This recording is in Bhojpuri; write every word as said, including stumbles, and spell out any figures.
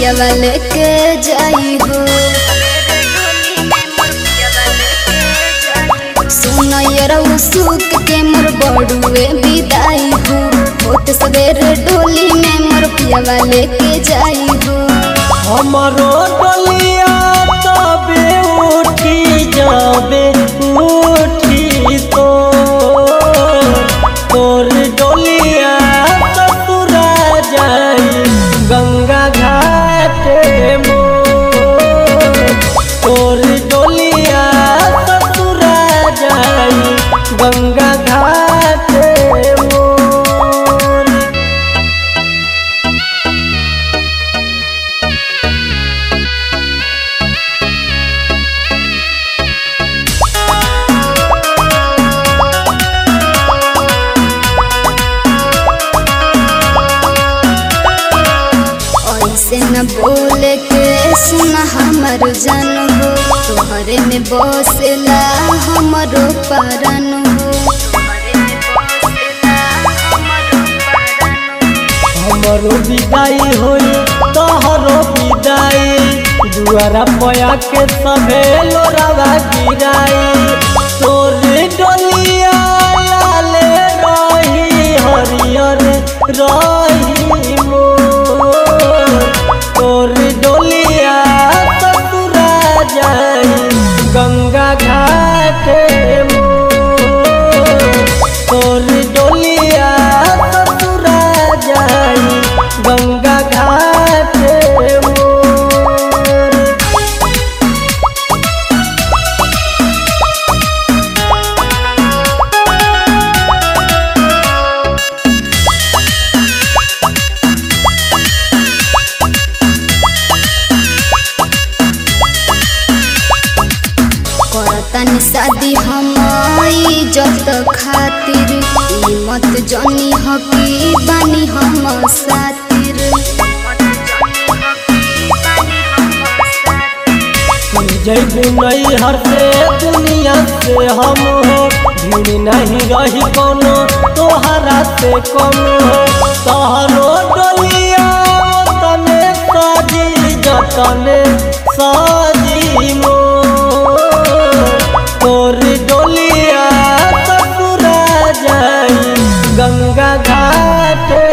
पियावा लेके जाई हो। सुनयरऊ सुख के मोर बड़ुए विदाई हो। होत सवेरे डोली में मोर पियावा लेके जाई हो। हमरो डोलिया तबे उठी जाबे उठी तो तोर डोलिया ससुरा जाई गंगा घाटे मोर। तोर डोलिया ससुरा जाई गंगा घाटे मोर। से न बोले के सुना हमर जान हो। तोहरे में बसेला हमरो परान हो। हमरो विदाई होई तोहरो विदाई दुआरा पया के सभे लोरावा गिराई। तोर डोलिया लाले रही हरियर रही मोर। तोर डोलिया ससुरा जाई गंगा घाटे मोर। तोर डोलिया ससुरा जाई गंगा घाटे मोर। करतन शादी हम इज्जत खातिर ई मत जानी ह कि बानी हम सातिर। जैबू नहीं हर से दुनिया से हम हो। भीड़ नहीं रही कोनो तोहरा से कम हो। तोहरो डोलिया तने साजी जतने साजी मोर। तोर डोलिया ससुरा जाई गंगा घाटे